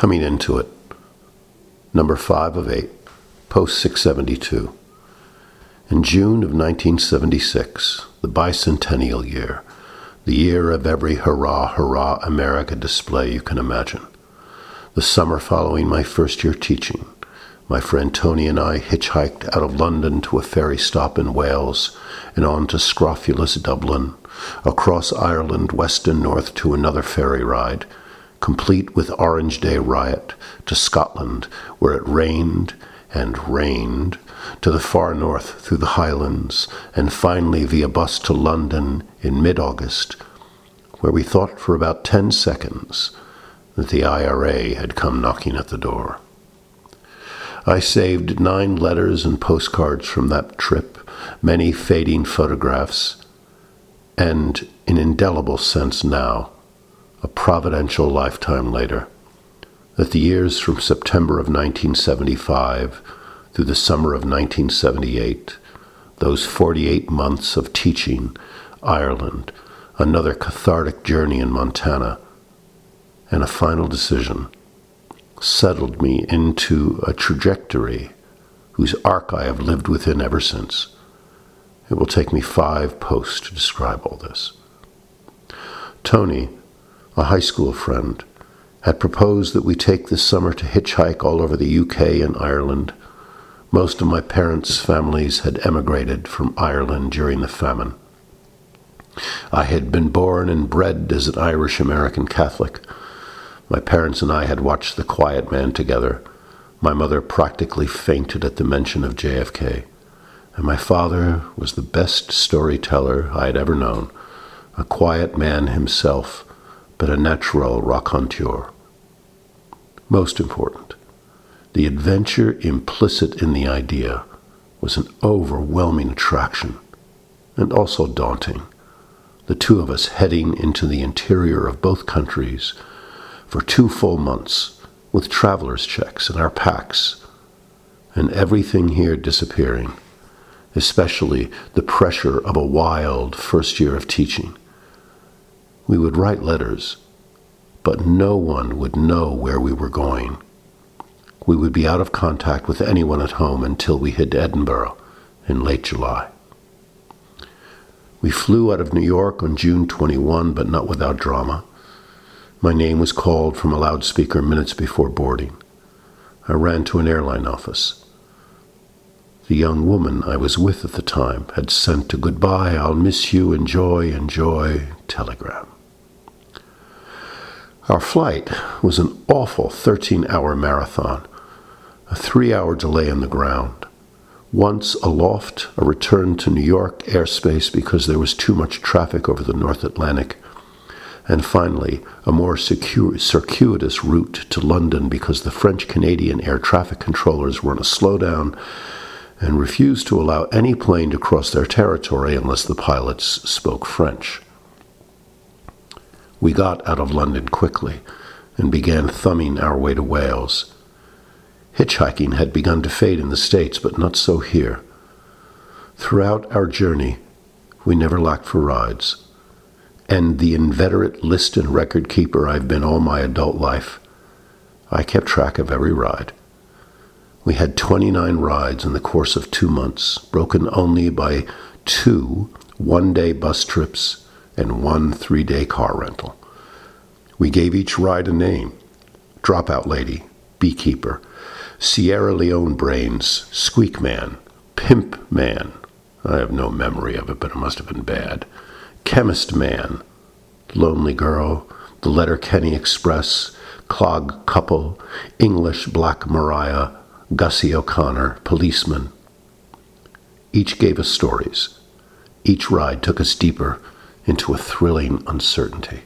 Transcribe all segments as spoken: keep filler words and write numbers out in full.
Coming into it, number five of eight, post six seventy-two. In June of nineteen seventy-six, the bicentennial year, the year of every hurrah, hurrah, America display you can imagine. The summer following my first year teaching, my friend Tony and I hitchhiked out of London to a ferry stop in Wales and on to scrofulous Dublin, across Ireland west and north to another ferry ride, complete with Orange Day riot, to Scotland where it rained and rained, to the far north through the Highlands, and finally via bus to London in mid-August, where we thought for about ten seconds that the I R A had come knocking at the door. I saved nine letters and postcards from that trip, many fading photographs, and, in indelible sense now, a providential lifetime later, that the years from September of nineteen seventy-five through the summer of nineteen seventy-eight, those forty-eight months of teaching, Ireland, another cathartic journey in Montana, and a final decision, settled me into a trajectory whose arc I have lived within ever since. It will take me five posts to describe all this. Tony, a high school friend, had proposed that we take this summer to hitchhike all over the U K and Ireland. Most of my parents' families had emigrated from Ireland during the famine. I had been born and bred as an Irish-American Catholic. My parents and I had watched The Quiet Man together. My mother practically fainted at the mention of J F K, and my father was the best storyteller I had ever known, a quiet man himself, but a natural raconteur. Most important, the adventure implicit in the idea was an overwhelming attraction, and also daunting. The two of us heading into the interior of both countries for two full months, with traveler's checks in our packs, and everything here disappearing, especially the pressure of a wild first year of teaching. We would write letters, but no one would know where we were going. We would be out of contact with anyone at home until we hit Edinburgh in late July. We flew out of New York on June twenty-first, but not without drama. My name was called from a loudspeaker minutes before boarding. I ran to an airline office. The young woman I was with at the time had sent a "goodbye, I'll miss you, enjoy, enjoy" telegram. Our flight was an awful thirteen-hour marathon, a three-hour delay on the ground. Once aloft, a return to New York airspace because there was too much traffic over the North Atlantic, and finally, a more secure, circuitous route to London because the French-Canadian air traffic controllers were on a slowdown and refused to allow any plane to cross their territory unless the pilots spoke French. We got out of London quickly and began thumbing our way to Wales. Hitchhiking had begun to fade in the States, but not so here. Throughout our journey, we never lacked for rides, and the inveterate list and record keeper I've been all my adult life, I kept track of every ride. We had twenty-nine rides in the course of two months, broken only by two one-day bus trips and one three-day car rental. We gave each ride a name: Dropout Lady, Beekeeper, Sierra Leone Brains, Squeak Man, Pimp Man, I have no memory of it, but it must have been bad, Chemist Man, Lonely Girl, The Letterkenny Express, Clog Couple, English Black Mariah, Gussie O'Connor, Policeman. Each gave us stories. Each ride took us deeper into a thrilling uncertainty.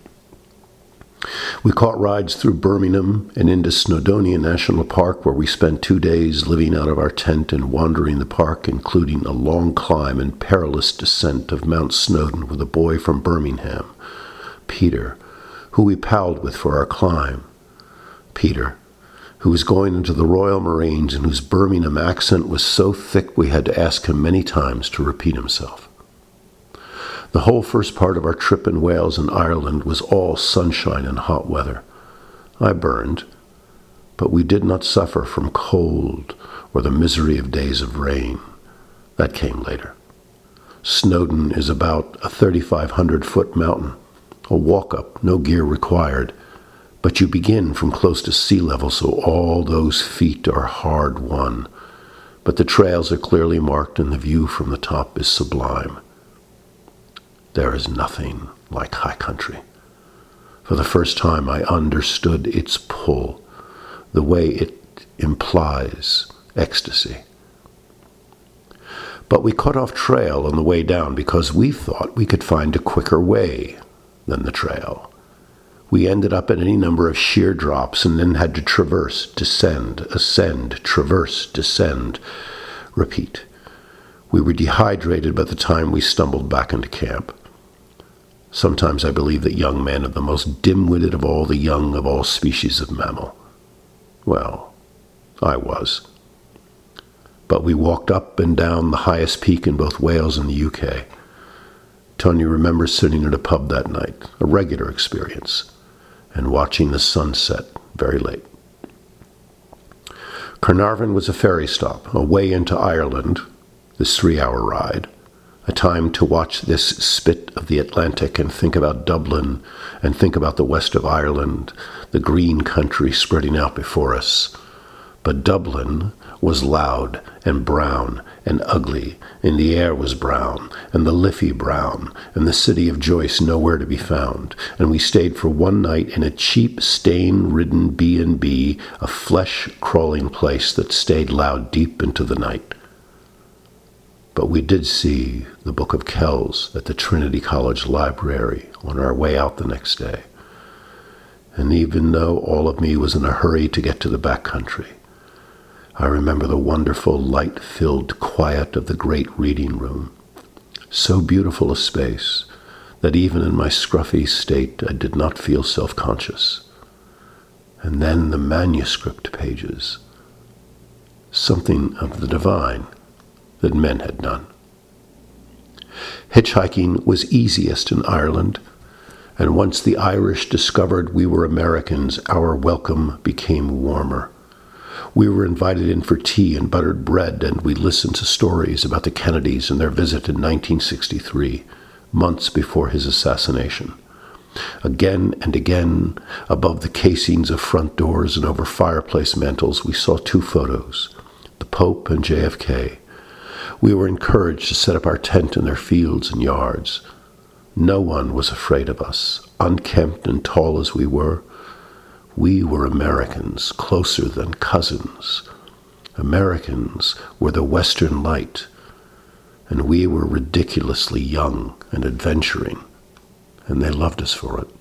We caught rides through Birmingham and into Snowdonia National Park, where we spent two days living out of our tent and wandering the park, including a long climb and perilous descent of Mount Snowdon with a boy from Birmingham, Peter, who we palled with for our climb. Peter, who was going into the Royal Marines and whose Birmingham accent was so thick we had to ask him many times to repeat himself. The whole first part of our trip in Wales and Ireland was all sunshine and hot weather. I burned, But we did not suffer from cold or the misery of days of rain. That came later. Snowdon is about a thirty-five hundred foot mountain, a walk-up, no gear required, but you begin from close to sea level, so all those feet are hard won. But the trails are clearly marked and the view from the top is sublime. There is nothing like high country. For the first time I understood its pull, the way it implies ecstasy. But we cut off trail on the way down because we thought we could find a quicker way than the trail. We ended up at any number of sheer drops and then had to traverse, descend, ascend, traverse, descend, repeat. We were dehydrated by the time we stumbled back into camp. Sometimes I believe that young men are the most dim-witted of all the young of all species of mammal. Well, I was. But we walked up and down the highest peak in both Wales and the U K. Tony remembers sitting at a pub that night, a regular experience, and watching the sunset very late. Carnarvon was a ferry stop, a way into Ireland, this three-hour ride, a time to watch this spit of the Atlantic and think about Dublin and think about the west of Ireland, the green country spreading out before us. But Dublin was loud and brown and ugly, and the air was brown, and the Liffey brown, and the city of Joyce nowhere to be found, and we stayed for one night in a cheap, stain-ridden B and B, a flesh-crawling place that stayed loud deep into the night. But we did see the Book of Kells at the Trinity College Library on our way out the next day, and even though all of me was in a hurry to get to the back country, I remember the wonderful light-filled quiet of the great reading room, so beautiful a space that even in my scruffy state I did not feel self-conscious. And then the manuscript pages, something of the divine that men had done. Hitchhiking was easiest in Ireland, and once the Irish discovered we were Americans, our welcome became warmer. We were invited in for tea and buttered bread, and we listened to stories about the Kennedys and their visit in nineteen sixty-three, months before his assassination. Again and again, above the casings of front doors and over fireplace mantels, we saw two photos, the Pope and J F K. We were encouraged to set up our tent in their fields and yards. No one was afraid of us, unkempt and tall as we were. We were Americans, closer than cousins. Americans were the Western light, and we were ridiculously young and adventuring, and they loved us for it.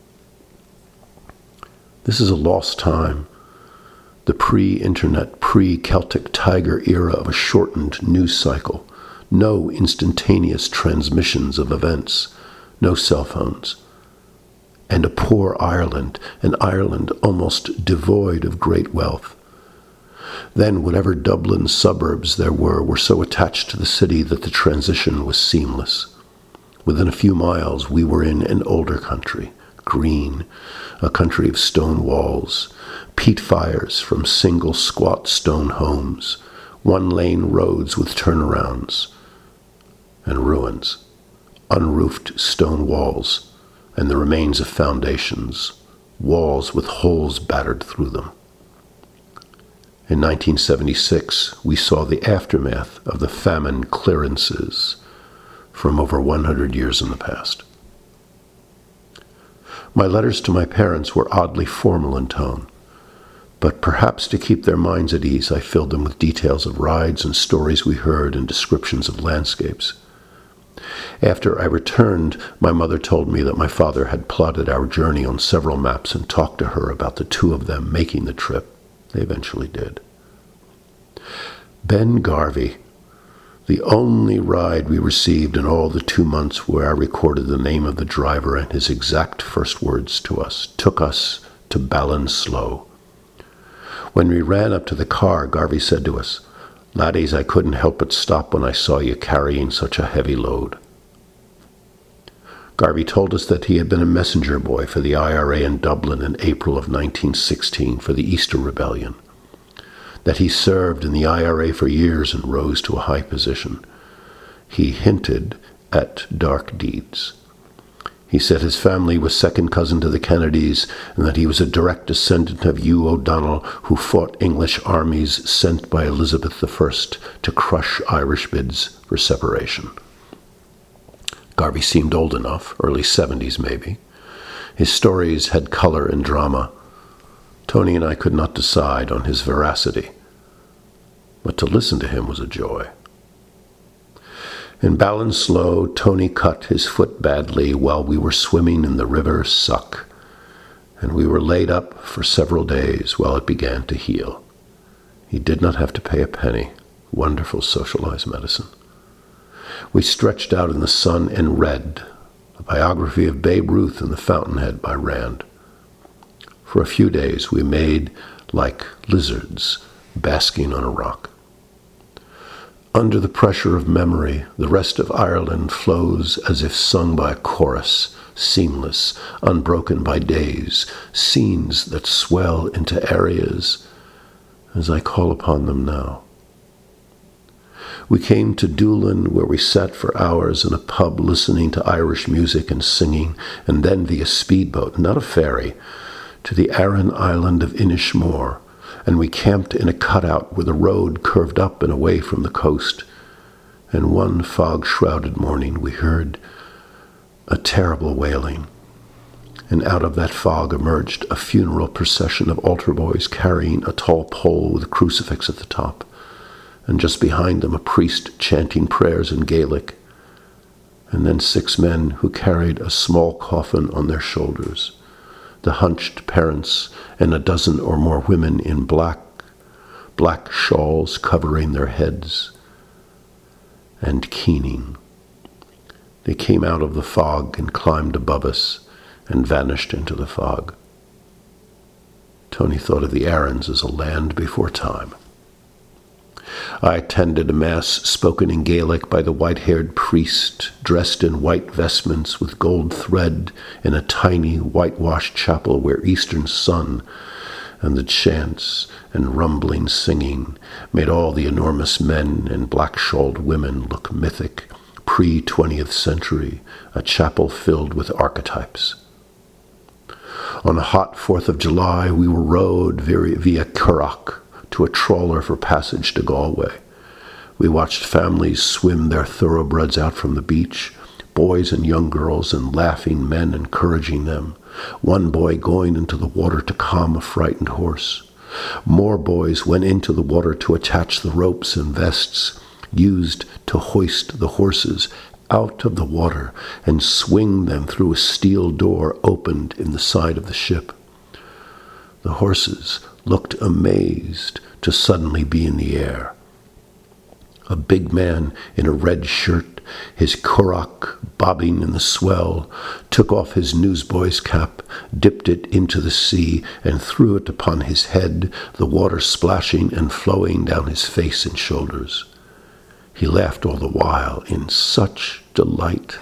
This is a lost time, the pre-internet, pre-Celtic Tiger era of a shortened news cycle, no instantaneous transmissions of events, no cell phones. And a poor Ireland, an Ireland almost devoid of great wealth. Then whatever Dublin suburbs there were were so attached to the city that the transition was seamless. Within a few miles we were in an older country, green, a country of stone walls, peat fires from single squat stone homes, one-lane roads with turnarounds, and ruins, unroofed stone walls, and the remains of foundations, walls with holes battered through them. In nineteen seventy-six, we saw the aftermath of the famine clearances from over one hundred years in the past. My letters to my parents were oddly formal in tone, but perhaps to keep their minds at ease, I filled them with details of rides and stories we heard and descriptions of landscapes. After I returned, my mother told me that my father had plotted our journey on several maps and talked to her about the two of them making the trip. They eventually did. Ben Garvey, the only ride we received in all the two months where I recorded the name of the driver and his exact first words to us, took us to Ballinsloe. When we ran up to the car, Garvey said to us, "Laddies, I couldn't help but stop when I saw you carrying such a heavy load." Garvey told us that he had been a messenger boy for the I R A in Dublin in April of nineteen sixteen for the Easter Rebellion, that he served in the I R A for years and rose to a high position. He hinted at dark deeds. He said his family was second cousin to the Kennedys and that he was a direct descendant of Hugh O'Donnell, who fought English armies sent by Elizabeth the First to crush Irish bids for separation. Garvey seemed old enough, early seventies maybe. His stories had color and drama. Tony and I could not decide on his veracity, but to listen to him was a joy. In Ballinsloe, Tony cut his foot badly while we were swimming in the river Suck, and we were laid up for several days while it began to heal. He did not have to pay a penny. Wonderful socialized medicine. We stretched out in the sun and read a biography of Babe Ruth in the Fountainhead by Rand. For a few days we made like lizards basking on a rock. Under the pressure of memory, the rest of Ireland flows as if sung by a chorus, seamless, unbroken by days, scenes that swell into areas as I call upon them now. We came to Doolin, where we sat for hours in a pub listening to Irish music and singing, and then via speedboat, not a ferry, to the Aran island of Inishmore, and we camped in a cutout where the road curved up and away from the coast. And one fog-shrouded morning we heard a terrible wailing, and out of that fog emerged a funeral procession of altar boys carrying a tall pole with a crucifix at the top, and just behind them a priest chanting prayers in Gaelic, and then six men who carried a small coffin on their shoulders, the hunched parents and a dozen or more women in black, black shawls covering their heads, and keening. They came out of the fog and climbed above us and vanished into the fog. Tony thought of the Arans as a land before time. I attended a mass spoken in Gaelic by the white-haired priest, dressed in white vestments with gold thread in a tiny whitewashed chapel where Eastern sun and the chants and rumbling singing made all the enormous men and black-shawled women look mythic, pre-twentieth century, a chapel filled with archetypes. On a hot Fourth of July, we were rowed via, via Curragh to a trawler for passage to Galway. We watched families swim their thoroughbreds out from the beach, boys and young girls and laughing men encouraging them, one boy going into the water to calm a frightened horse. More boys went into the water to attach the ropes and vests used to hoist the horses out of the water and swing them through a steel door opened in the side of the ship. The horses looked amazed to suddenly be in the air. A big man in a red shirt, his curragh bobbing in the swell, took off his newsboy's cap, dipped it into the sea, and threw it upon his head, the water splashing and flowing down his face and shoulders. He laughed all the while in such delight.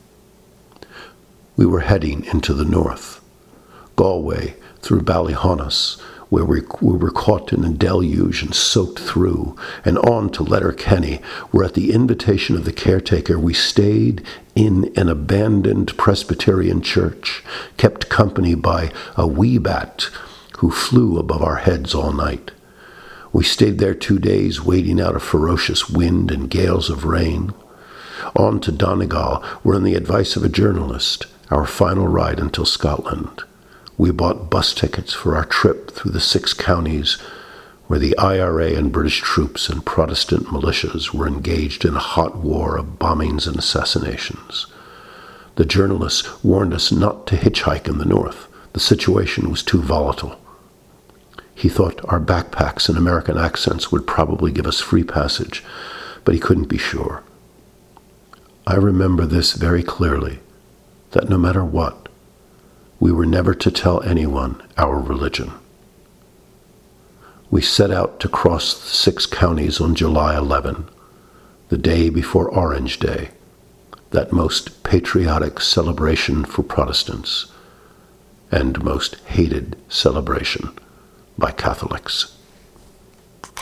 We were heading into the north, Galway through Ballyhonus, where we, we were caught in a deluge and soaked through, and on to Letterkenny, where at the invitation of the caretaker we stayed in an abandoned Presbyterian church, kept company by a wee bat who flew above our heads all night. We stayed there two days, waiting out a ferocious wind and gales of rain. On to Donegal, where on the advice of a journalist, our final ride until Scotland. We bought bus tickets for our trip through the six counties where the I R A and British troops and Protestant militias were engaged in a hot war of bombings and assassinations. The journalists warned us not to hitchhike in the north. The situation was too volatile. He thought our backpacks and American accents would probably give us free passage, but he couldn't be sure. I remember this very clearly, that no matter what, we were never to tell anyone our religion. We set out to cross the six counties on July eleventh, the day before Orange Day, that most patriotic celebration for Protestants and most hated celebration by Catholics.